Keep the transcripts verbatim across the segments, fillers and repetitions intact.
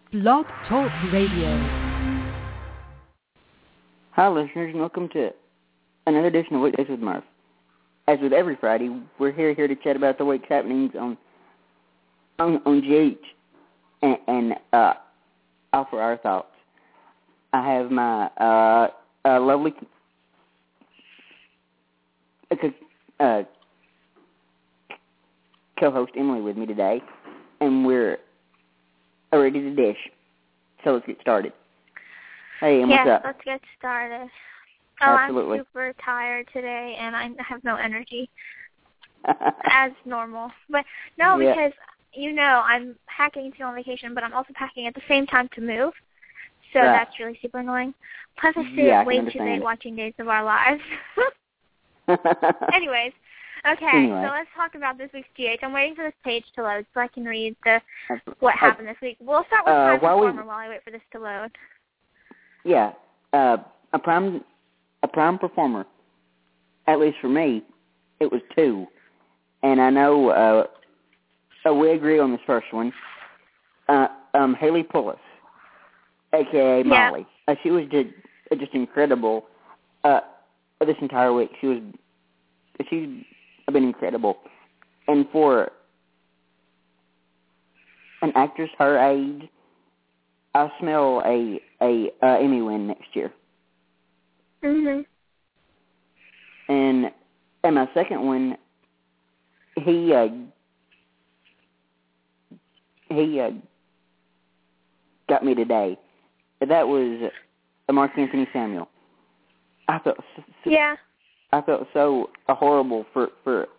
Blog Talk Radio. Hi, listeners, and welcome to another edition of Weekdays with Murph. As with every Friday, we're here here to chat about the week's happenings on on, on G H and, and uh, offer our thoughts. I have my uh, uh, lovely uh, co-host Emily with me today, and we're ready to dish. So let's get started. Hey, and yes, what's up? Let's get started. Oh, Absolutely. I'm super tired today, and I have no energy, as normal. But no, yeah. because, you know, I'm packing to go on vacation, but I'm also packing at the same time to move. So right. That's really super annoying. Plus, I stayed yeah, up way I too late it. watching Days of Our Lives. Anyways, okay, anyway. so let's talk about this week's G H. I'm waiting for this page to load so I can read the what happened uh, this week. We'll start with uh, Prime while Performer we, while I wait for this to load. Yeah, uh, a prime a prime performer, at least for me, it was two. And I know uh, so we agree on this first one. Uh, um, Haley Pullis, a k a. Yeah. Molly. Uh, she was just, just incredible uh, this entire week. She was she's been incredible. And for an actress her age, I smell a a uh, Emmy win next year. Mhm. And and my second one, he uh, he uh, got me today. That was Mark Anthony Samuel. I felt so, yeah. I felt so horrible for for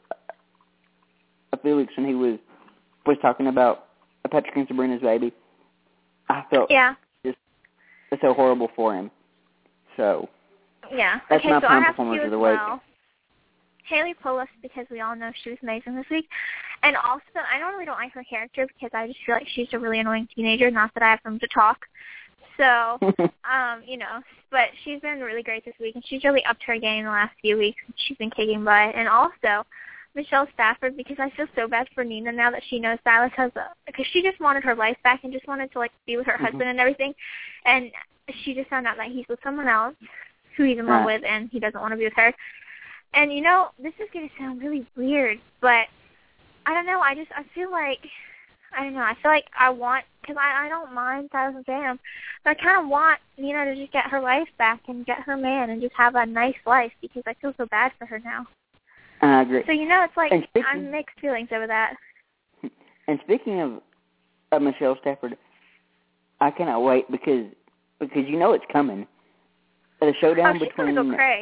Felix when he was was talking about Patrick and Sabrina's baby. I felt yeah. just so horrible for him. So yeah. that's okay, my so prime I have performance to of do the as week. well. Haley Pullis, because we all know she was amazing this week. And also, I normally don't like her character because I just feel like she's a really annoying teenager, not that I have room to talk. So, um, you know, but she's been really great this week, and she's really upped her game the last few weeks. She's been kicking butt. And also, Michelle Stafford, because I feel so bad for Nina now that she knows Silas has a, because she just wanted her life back and just wanted to, like, be with her mm-hmm. husband and everything. And she just found out that he's with someone else who he's in love right. with, and he doesn't want to be with her. And, you know, this is going to sound really weird, but I don't know. I just, I feel like, I don't know. I feel like I want, because I, I don't mind Silas and Sam, but I kind of want Nina to just get her life back and get her man and just have a nice life because I feel so bad for her now. I agree. So, you know, it's like speaking, I'm mixed feelings over that. And speaking of, of Michelle Stafford, I cannot wait because because you know it's coming. The showdown oh, she's between gonna go cray.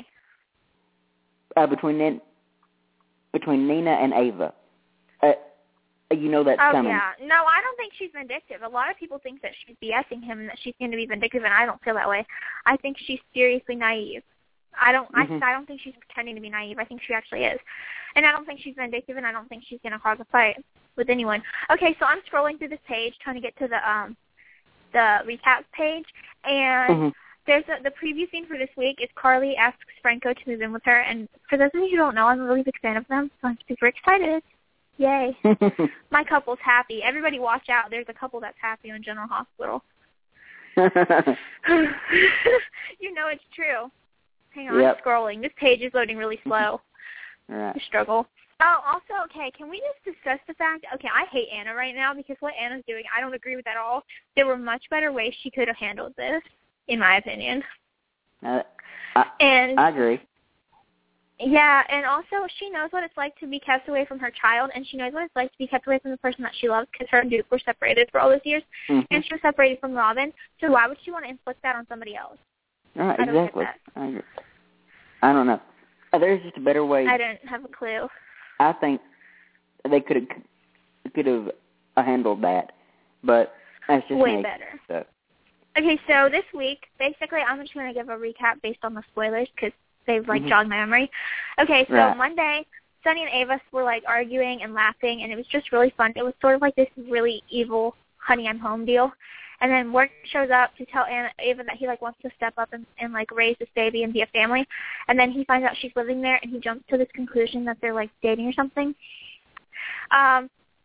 Uh, between between Nina and Ava. Uh, you know that's oh, coming. yeah. No, I don't think she's vindictive. A lot of people think that she's BSing him and that she's going to be vindictive, and I don't feel that way. I think she's seriously naive. I don't mm-hmm. I, I don't think she's pretending to be naive. I think she actually is. And I don't think she's vindictive, and I don't think she's going to cause a fight with anyone. Okay, so I'm scrolling through this page trying to get to the um the recap page, and mm-hmm. there's a, the preview scene for this week is Carly asks Franco to move in with her, and for those of you who don't know, I'm a really big fan of them, so I'm super excited. Yay. My couple's happy. Everybody watch out. There's a couple that's happy on General Hospital. You know it's true. Hang on, yep. I'm scrolling. This page is loading really slow. Right. The struggle. Oh, also, okay, can we just discuss the fact, okay, I hate Anna right now because what Anna's doing, I don't agree with at all. There were much better ways she could have handled this, in my opinion. Uh, I, and I agree. Yeah, and also she knows what it's like to be kept away from her child, and she knows what it's like to be kept away from the person that she loves because her and Duke were separated for all those years, mm-hmm. and she was separated from Robin, so why would she want to inflict that on somebody else? Right, I don't exactly. get that. I agree. I don't know. Uh, there's just a better way. I don't have a clue. I think they could have could have handled that, but that's just way me, better. So. Okay, so this week, basically, I'm just going to give a recap based on the spoilers because they've like mm-hmm. jogged my memory. Okay, so right. Monday, Sunny and Ava were like arguing and laughing, and it was just really fun. It was sort of like this really evil "Honey, I'm Home" deal. And then Ward shows up to tell Anna, Ava that he like wants to step up and, and like raise this baby and be a family. And then he finds out she's living there, and he jumps to this conclusion that they're like dating or something. Um,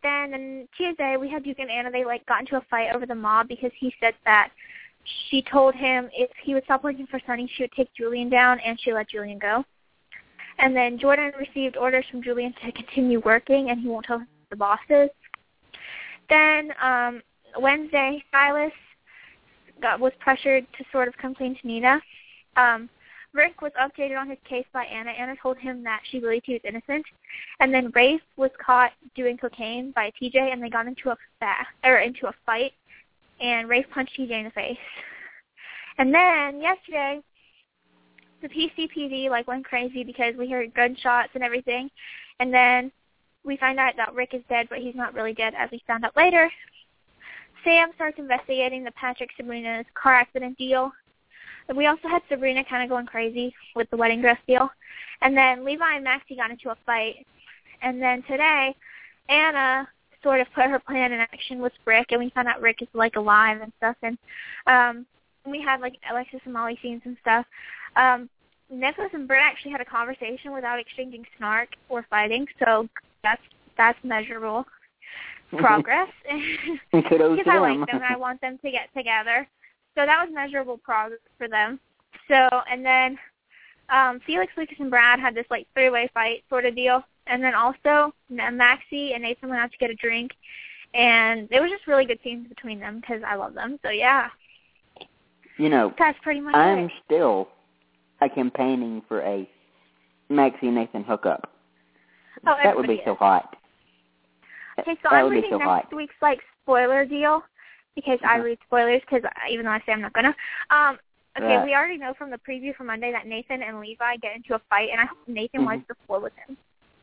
then on Tuesday, we had Duke and Anna. They, like, got into a fight over the mob because he said that she told him if he would stop working for Sunny, she would take Julian down, and she let Julian go. And then Jordan received orders from Julian to continue working, and he won't tell the bosses. Then um, Wednesday, Silas got, was pressured to sort of come clean to Nina. Um, Rick was updated on his case by Anna. Anna told him that she believed he was innocent. And then Rafe was caught doing cocaine by T J, and they got into a fa- or into a fight, and Rafe punched T J in the face. And then yesterday, the P C P D like went crazy because we heard gunshots and everything. And then we find out that Rick is dead, but he's not really dead, as we found out later. Sam starts investigating the Patrick Sabrina's car accident deal. We also had Sabrina kind of going crazy with the wedding dress deal. And then Levi and Maxie got into a fight. And then today, Anna sort of put her plan in action with Rick, and we found out Rick is, like, alive and stuff. And um, we had, like, Alexis and Molly scenes and stuff. Um, Nicholas and Britt actually had a conversation without exchanging snark or fighting, so that's that's measurable progress. Kudos because to I them. like them and I want them to get together. So that was measurable progress for them. So, and then um, Felix, Lucas, and Brad had this, like, three-way fight sort of deal. And then also Maxie and Nathan went out to get a drink. And it was just really good scenes between them because I love them. So, yeah. You know, that's pretty much I'm it. still uh, campaigning for a Maxie and Nathan hookup. Oh, that would be is. so hot. Okay, so that I'm would reading be so next hot. week's, like, spoiler deal because uh-huh. I read spoilers because even though I say I'm not going to. Um, okay, right. we already know from the preview for Monday that Nathan and Levi get into a fight, and I hope Nathan mm-hmm. wipes the floor with him.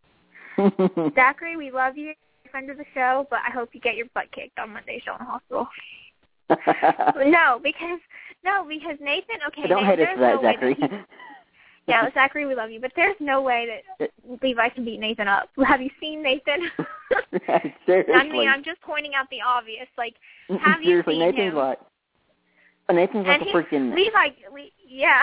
Zachary, we love you, friend of the show, but I hope you get your butt kicked on Monday's show in the hospital. no, because no, because Nathan. Okay, don't Nathan, hate us for that, no Zachary. That he, yeah, Zachary, we love you, but there's no way that Levi can beat Nathan up. Have you seen Nathan? Seriously. I mean, I'm just pointing out the obvious. Like, have you Seriously, seen Nathan's him? like, Nathan's like and a freaking Levi. Le, yeah.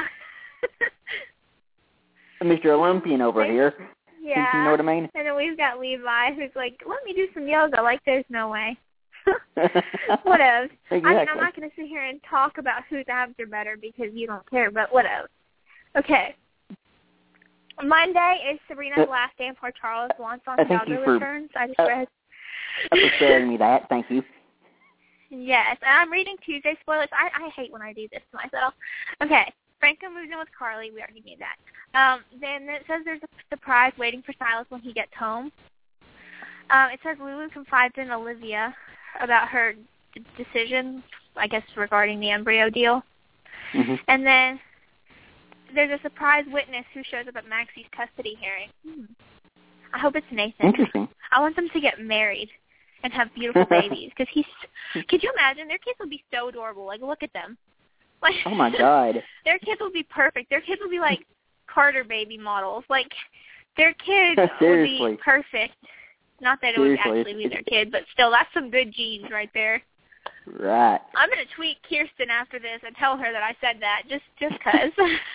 Mister Olympian over they, here. Yeah. You know what I mean? And then we've got Levi, who's like, let me do some yoga. Like, there's no way. Whatever. Exactly. I mean, I'm not going to sit here and talk about whose abs are better because you don't care, but whatever. Okay. Monday is Serena's uh, last day before Charles Wonson Dogger returns. I just uh, read. for sharing me that. Thank you. Yes, and I'm reading Tuesday spoilers. I, I hate when I do this to myself. Okay. Franco moves in with Carly. We already knew that. Um, then it says there's a surprise waiting for Silas when he gets home. Um, it says Lulu confides in Olivia about her d- decision, I guess, regarding the embryo deal. Mm-hmm. And then there's a surprise witness who shows up at Maxie's custody hearing. Hmm. I hope it's Nathan. Interesting. I want them to get married and have beautiful babies. Because he's, could you imagine? Their kids would be so adorable. Like, look at them. Like, oh, my God. Their kids will be perfect. Their kids will be like Carter baby models. Like, their kids would be perfect. Not that it Seriously. would actually be their kid, but still, that's some good genes right there. Right. I'm going to tweet Kirsten after this and tell her that I said that, just just because.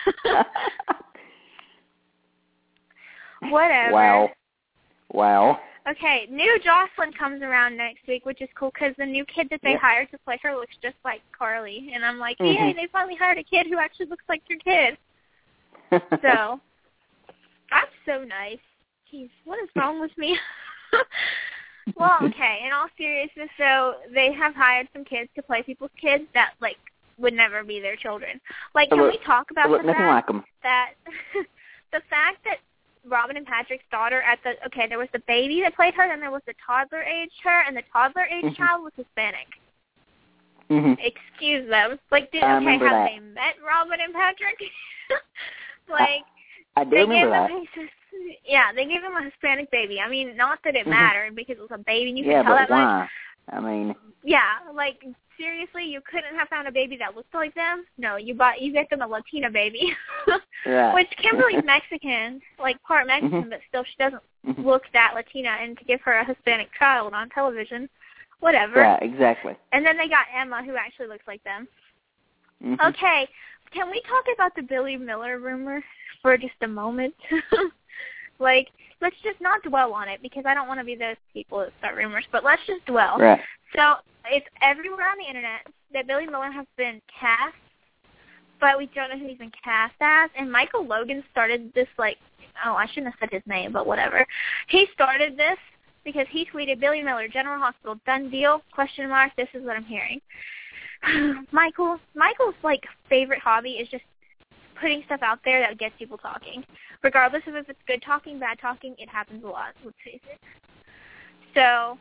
Whatever. Wow. Wow. Okay, new Jocelyn comes around next week, which is cool because the new kid that they yep. hired to play her looks just like Carly. And I'm like, mm-hmm. yay, they finally hired a kid who actually looks like your kid. So, that's so nice. Jeez, what is wrong with me? Well, okay, in all seriousness, so they have hired some kids to play people's kids that, like, would never be their children. Like, can look, we talk about the nothing fact like 'em. that the fact that Robin and Patrick's daughter at the, okay, there was the baby that played her, then there was the toddler-aged her, and the toddler-aged mm-hmm. child was Hispanic. Mm-hmm. Excuse them. Like, did, I okay, have that. they met Robin and Patrick? Like, I, I do they remember gave that. them a, yeah, they gave him a Hispanic baby. I mean, not that it mm-hmm. mattered because it was a baby and you yeah, could tell but that why? much. I mean, yeah, like seriously, you couldn't have found a baby that looked like them. No, you bought you get them a Latina baby, right. which Kimberly's Mexican, like part Mexican, mm-hmm. but still she doesn't mm-hmm. look that Latina. And to give her a Hispanic child on television, whatever. Right, exactly. And then they got Emma, who actually looks like them. Mm-hmm. Okay, can we talk about the Billy Miller rumor for just a moment? Like, let's just not dwell on it because I don't want to be those people that start rumors. But let's just dwell. Right. So it's everywhere on the internet that Billy Miller has been cast, but we don't know who he's been cast as. And Michael Logan started this, like, oh, I shouldn't have said his name, but whatever. He started this because he tweeted, Billy Miller, General Hospital, done deal, question mark, this is what I'm hearing. Michael, Michael's, like, favorite hobby is just putting stuff out there that gets people talking. Regardless of if it's good talking, bad talking, it happens a lot, let's face it. So,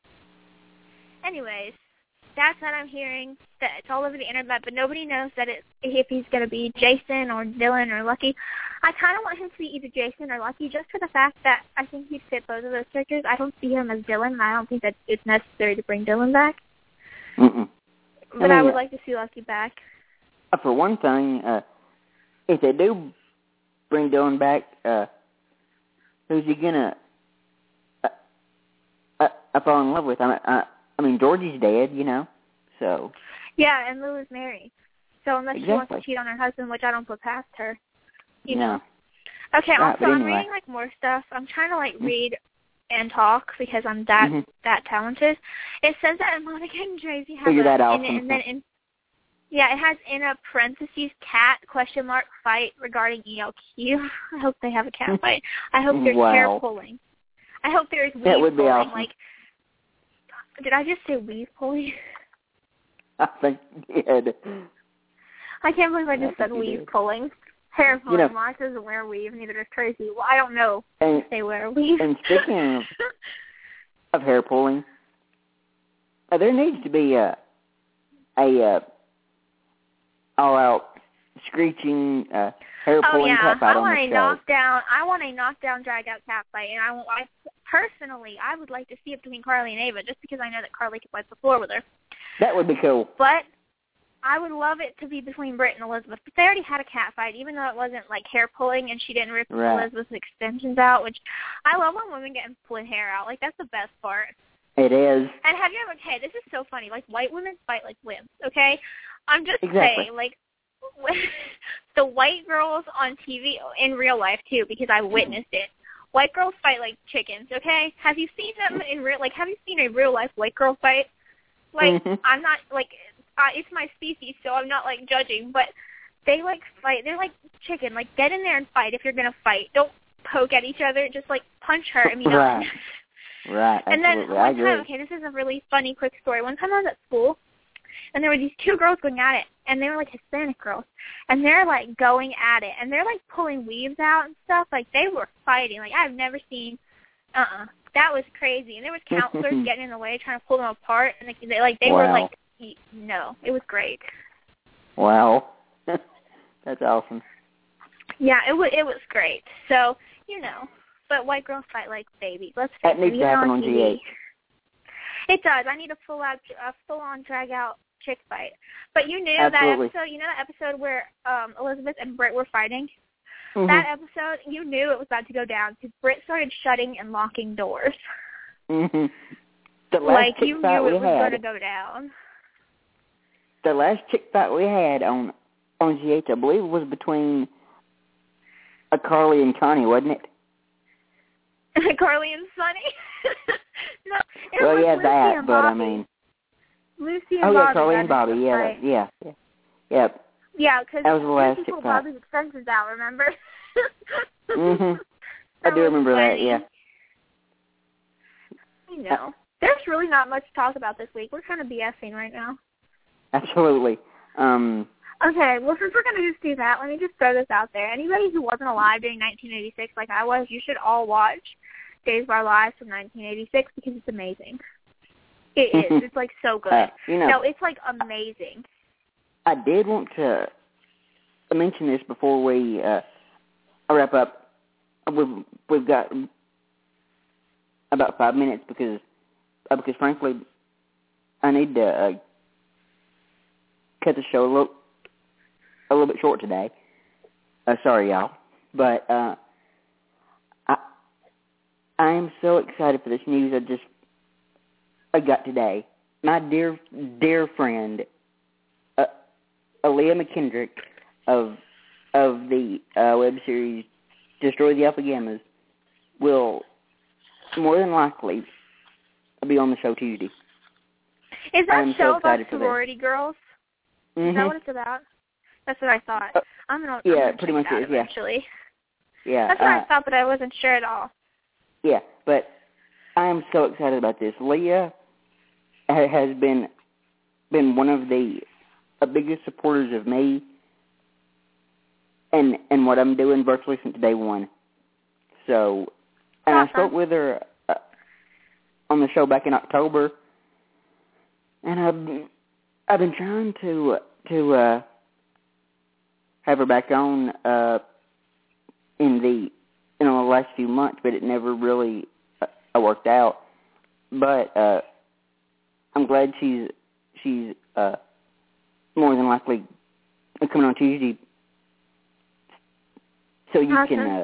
anyways, that's what I'm hearing. That it's all over the internet, but nobody knows that it, if he's going to be Jason or Dylan or Lucky. I kind of want him to be either Jason or Lucky just for the fact that I think he'd fit both of those characters. I don't see him as Dylan, and I don't think that it's necessary to bring Dylan back. Mm-mm. But I, mean, I would like to see Lucky back. For one thing, uh, if they do bring Dylan back, uh, who's he gonna uh, uh, uh, fall in love with? I mean, uh, I mean, Georgie's dead, you know, so. Yeah, and Lou is married. So unless exactly. she wants to cheat on her husband, which I don't put past her, you no. know. Okay, right, also I'm anyway. reading like more stuff. I'm trying to like read and talk because I'm that mm-hmm. that talented. It says that Monica and Tracy have Figure a, that out. in, and then in yeah, it has in a parentheses cat question mark fight regarding E L Q. I hope they have a cat fight. I hope there's wow. hair pulling. I hope there's weave that would be pulling. awesome. Like, did I just say weave pulling? I think you did. I can't believe I just I said weave did. pulling. Hair pulling. You know, Mark doesn't wear weave, neither does Tracy. Well, I don't know and, if they wear weave. And speaking of, of hair pulling, uh, there needs to be a a uh, all-out screeching uh, hair Oh pulling yeah, cat fight I on want the a show. knockdown. I want a knockdown, drag out cat fight, and I, want, I personally, I would like to see it between Carly and Ava, just because I know that Carly could wipe the floor with her. That would be cool. But I would love it to be between Britt and Elizabeth. But they already had a cat fight, even though it wasn't like hair pulling, and she didn't rip right. Elizabeth's extensions out. Which I love when women get split hair out. Like that's the best part. It is. And have you ever? Okay, this is so funny. Like white women fight like wimps. Okay, I'm just exactly. saying, like. The white girls on T V, in real life too, because I witnessed it. White girls fight like chickens, okay? Have you seen them in real, like, have you seen a real life white girl fight? Like, mm-hmm. I'm not, like, uh, it's my species, so I'm not, like, judging, but they, like, fight, they're like chicken, like, get in there and fight if you're gonna fight. Don't poke at each other, just, like, punch her, I mean, right. Right, and then absolutely. one I agree. time, okay, this is a really funny, quick story. One time I was at school, and there were these two girls going at it, and they were, like, Hispanic girls. And they're, like, going at it. And they're, like, pulling weaves out and stuff. Like, they were fighting. Like, I've never seen, uh-uh. That was crazy. And there was counselors getting in the way, trying to pull them apart. And, they, they like, they wow. were, like, no. It was great. Wow. That's awesome. Yeah, it, w- it was great. So, you know. But white girls fight like babies. Let's face That needs it, to happen on on T V. G H. It does. I need a full out, a full on drag out chick fight. But you knew Absolutely. that episode. You know that episode where um, Elizabeth and Britt were fighting. Mm-hmm. That episode, you knew it was about to go down because Britt started shutting and locking doors. Mm-hmm. The last like chick you fight knew we it was had, going to go down. The last chick fight we had on on G H, I believe, was between uh, Carly and Connie, wasn't it? Carly and Sunny. no, it well, was yeah, Lucy that, and but Bobby. I mean. Lucy and oh, Bobby. yeah, Carly and Bobby, yeah, fight. yeah, yeah, yeah. Yeah, because that was the last Lucy chick pulled fight. Bobby's extensions out, remember? mm-hmm. That I do was remember funny. that, yeah. You know, there's really not much to talk about this week. We're kind of BSing right now. Absolutely. Um, okay, well, since we're going to just do that, let me just throw this out there. Anybody who wasn't alive during nineteen eighty-six like I was, you should all watch Days of Our Lives from nineteen eighty-six because it's amazing. It is. It's, like, so good. Uh, you know, no, it's, like, amazing. I did want to mention this before we uh, wrap up. We've, we've got about five minutes because, uh, because frankly, I need to uh, cut the show a little, a little bit short today. Uh, sorry, y'all. But uh, I, I am so excited for this news I just I got today. My dear, dear friend, uh, Aaliyah McKendrick of of the uh, web series Destroy the Alpha Gammas will more than likely be on the show Tuesday. Is that I'm show so about excited for sorority girls? Mm-hmm. Is that what it's about? That's what I thought. Uh, I'm gonna, yeah, I'm gonna pretty check much that is, yeah. eventually. Yeah. That's what uh, I thought, but I wasn't sure at all. Yeah, but I am so excited about this. Leah ha- has been been one of the uh, biggest supporters of me and and what I'm doing virtually since day one. So, and Awesome. I spoke with her uh, on the show back in October, and I've I've been trying to to uh, have her back on uh, in the you know the last few months, but it never really uh, worked out. But uh, I'm glad she's she's uh, more than likely coming on Tuesday, so you Awesome. can uh,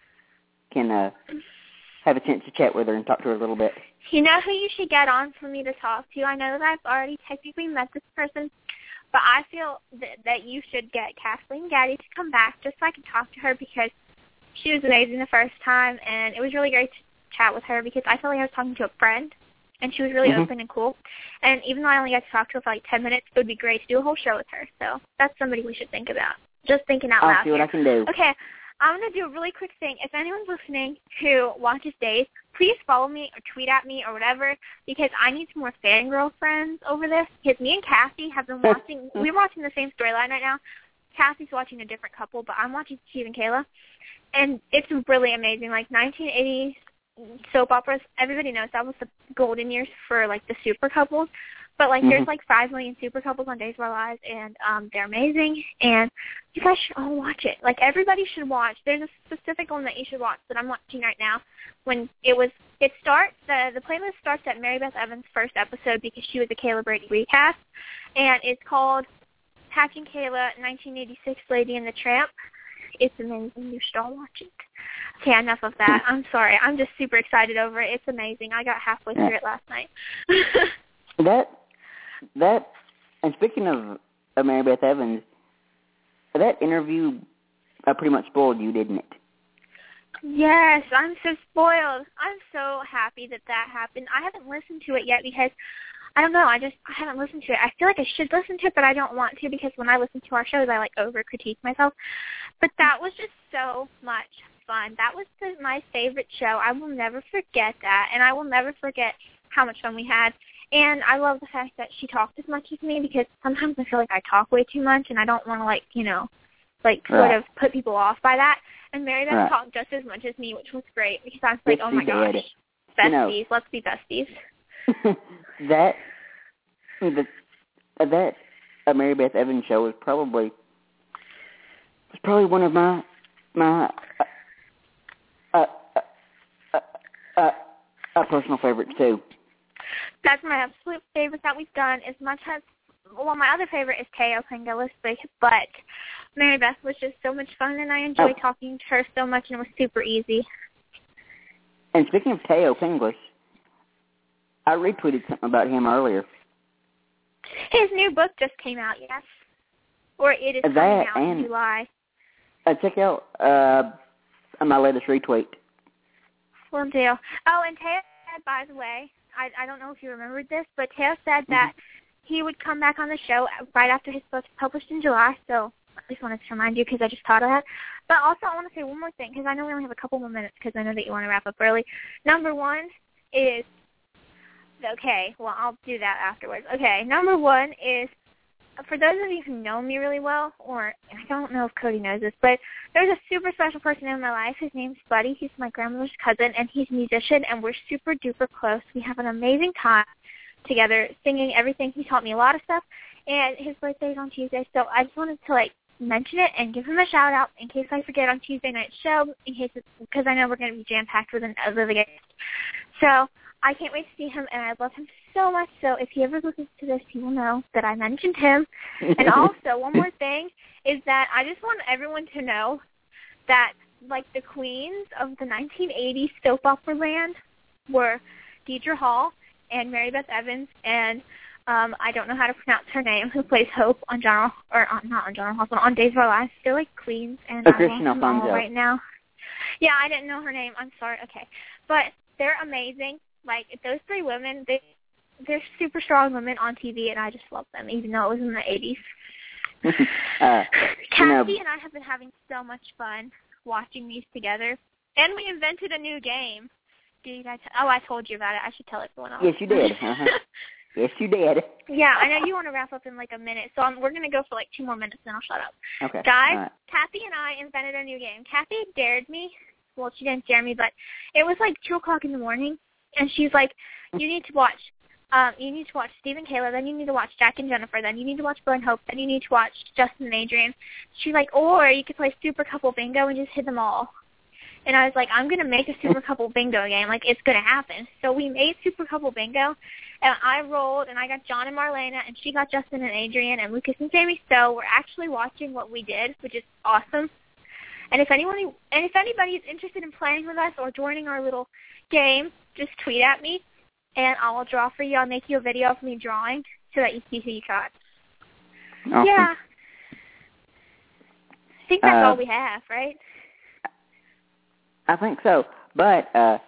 can uh, have a chance to chat with her and talk to her a little bit. You know who you should get on for me to talk to? I know that I've already technically met this person, but I feel that, that you should get Kathleen Gaddy to come back just so I can talk to her, because she was amazing the first time, and it was really great to chat with her because I felt like I was talking to a friend, and she was really Mm-hmm. open and cool. And even though I only got to talk to her for like ten minutes, it would be great to do a whole show with her. So that's somebody we should think about. Just thinking out I'll loud see what here. I can do. Okay, I'm going to do a really quick thing. If anyone's listening who watches Days, please follow me or tweet at me or whatever, because I need some more fangirl friends over this. Because me and Cassie have been watching, we're watching the same storyline right now. Cassie's watching a different couple, but I'm watching Steve and Kayla. And it's really amazing. Like nineteen eighties soap operas, everybody knows that was the golden years for like the super couples. But like Mm-hmm. there's like five million super couples on Days of Our Lives, and um, they're amazing. And you guys should all watch it. Like everybody should watch. There's a specific one that you should watch that I'm watching right now. When it was, it starts the the playlist starts at Mary Beth Evans' first episode because she was a Kayla Brady recast, and it's called Patching Kayla, nineteen eighty-six Lady and the Tramp. It's amazing. You should all watch it. Okay, enough of that. I'm sorry. I'm just super excited over it. It's amazing. I got halfway through it last night. That, that, and speaking of, of Mary Beth Evans, that interview uh, pretty much spoiled you, didn't it? Yes, I'm so spoiled. I'm so happy that that happened. I haven't listened to it yet because, I don't know, I just, I haven't listened to it. I feel like I should listen to it, but I don't want to because when I listen to our shows, I, like, over-critique myself. But that was just so much fun. That was the, my favorite show. I will never forget that, and I will never forget how much fun we had. And I love the fact that she talked as much as me because sometimes I feel like I talk way too much, and I don't want to, like, you know, like, sort Right. of put people off by that. And Mary Beth Right. talked just as much as me, which was great because I was like, Yes, oh, my she gosh, did. besties, You know, let's be besties. that, the, that uh, Mary Beth Evans show is probably, was probably one of my, my, uh, uh, uh, uh, uh, personal favorites, too. That's my absolute favorite that we've done. As much as, well, my other favorite is Teo Pengelis, but Mary Beth was just so much fun, and I enjoyed Oh. talking to her so much, and it was super easy. And speaking of Teo Pengelis, I retweeted something about him earlier. His new book just came out, yes? Or it is That coming out in and- July. Uh, check out uh, my latest retweet. Will do. Oh, and Teo said, by the way, I, I don't know if you remembered this, but Teo said that he would come back on the show right after his book is published in July, so I just wanted to remind you because I just thought of that. But also I want to say one more thing because I know we only have a couple more minutes because I know that you want to wrap up early. Number one is, okay, well, I'll do that afterwards. Okay, number one is, for those of you who know me really well, or I don't know if Cody knows this, but there's a super special person in my life. His name's Buddy. He's my grandmother's cousin, and he's a musician, and we're super duper close. We have an amazing time together singing everything. He taught me a lot of stuff, and his birthday is on Tuesday, so I just wanted to, like, mention it and give him a shout-out in case I forget on Tuesday night's show, in case because I know we're going to be jam-packed with another guest. So I can't wait to see him, and I love him so much. So if he ever listens to this, he will know that I mentioned him. And also, one more thing is that I just want everyone to know that, like, the queens of the nineteen eighties soap opera land were Deidre Hall and Mary Beth Evans, and um, I don't know how to pronounce her name, who plays Hope on General, or on, not on General Hospital, on Days of Our Lives. They're like queens, and Oh, I Christian love them all Alfonso. right now. Yeah, I didn't know her name. I'm sorry. Okay. But they're amazing. Like, those three women, they, they're super strong women on T V, and I just love them, even though it was in the eighties. uh, Kathy you know, and I have been having so much fun watching these together. And we invented a new game. Did I t- oh, I told you about it. I should tell everyone else. Yes, you did. Uh-huh. Yes, you did. Yeah, I know you want to wrap up in like a minute, so I'm, we're going to go for like two more minutes, then I'll shut up. Okay. Guys, right. Kathy and I invented a new game. Kathy dared me. Well, she didn't dare me, but it was like two o'clock in the morning, and she's like, you need to watch um, you need to watch Steve and Kayla, then you need to watch Jack and Jennifer, then you need to watch Bill and Hope, then you need to watch Justin and Adrian. She's like, or you could play Super Couple Bingo and just hit them all. And I was like, I'm going to make a Super Couple Bingo game. Like, it's going to happen. So we made Super Couple Bingo, and I rolled, and I got John and Marlena, and she got Justin and Adrian, and Lucas and Sammy. So we're actually watching what we did, which is awesome. And if anyone, and if anybody is interested in playing with us or joining our little game, just tweet at me, and I'll draw for you. I'll make you a video of me drawing so that you see who you got. Awesome. Yeah. I think that's uh, all we have, right? I think so. But, uh,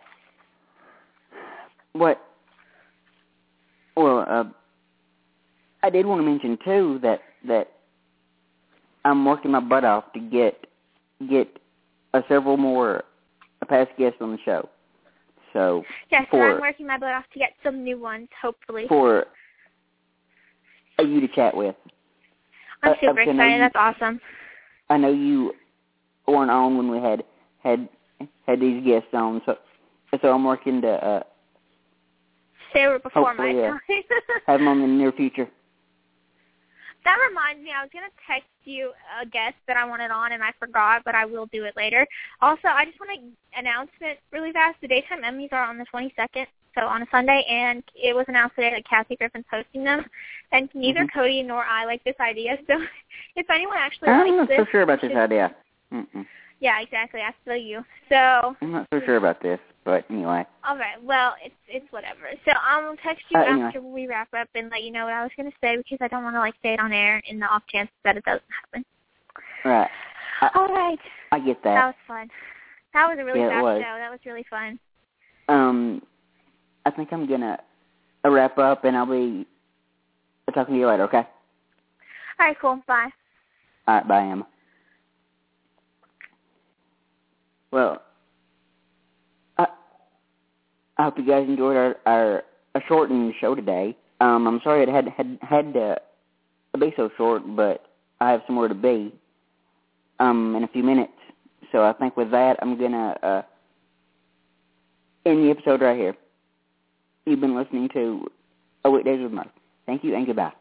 what, well, uh, I did want to mention, too, that, that I'm working my butt off to get, get uh, several more past guests on the show. So, yes, for, and I'm working my butt off to get some new ones, hopefully. For uh, you to chat with. I'm uh, super excited. You, That's awesome. I know you weren't on when we had, had, had these guests on, so, so I'm working to, uh, they were before my hopefully, uh, time. have them on in the near future. That reminds me, I was going to text you a guest that I wanted on, and I forgot, but I will do it later. Also, I just want to announce it really fast. The Daytime Emmys are on the twenty-second, so on a Sunday, and it was announced today that Kathy Griffin's hosting them, and neither Mm-hmm. Cody nor I like this idea, so if anyone actually I'm likes not this... so sure about this should, idea. Mm-mm. Yeah, exactly. I feel you. So... I'm not so sure about this, but anyway. All right. Well, it's it's whatever. So I'll text you Uh, after anyway. we wrap up and let you know what I was going to say because I don't want to like say it on air in the off chance that it doesn't happen. Right. I, All right. I get that. That was fun. That was a really Yeah, it fast was. show. That was really fun. Um, I think I'm going to wrap up, and I'll be talking to you later, okay? All right, cool. Bye. All right, bye, Emma. Well, I, I hope you guys enjoyed our, our a shortened show today. Um, I'm sorry it had had had to be so short, but I have somewhere to be um, in a few minutes. So I think with that, I'm going to uh, end the episode right here. You've been listening to A Weekdays with Murph. Thank you and goodbye.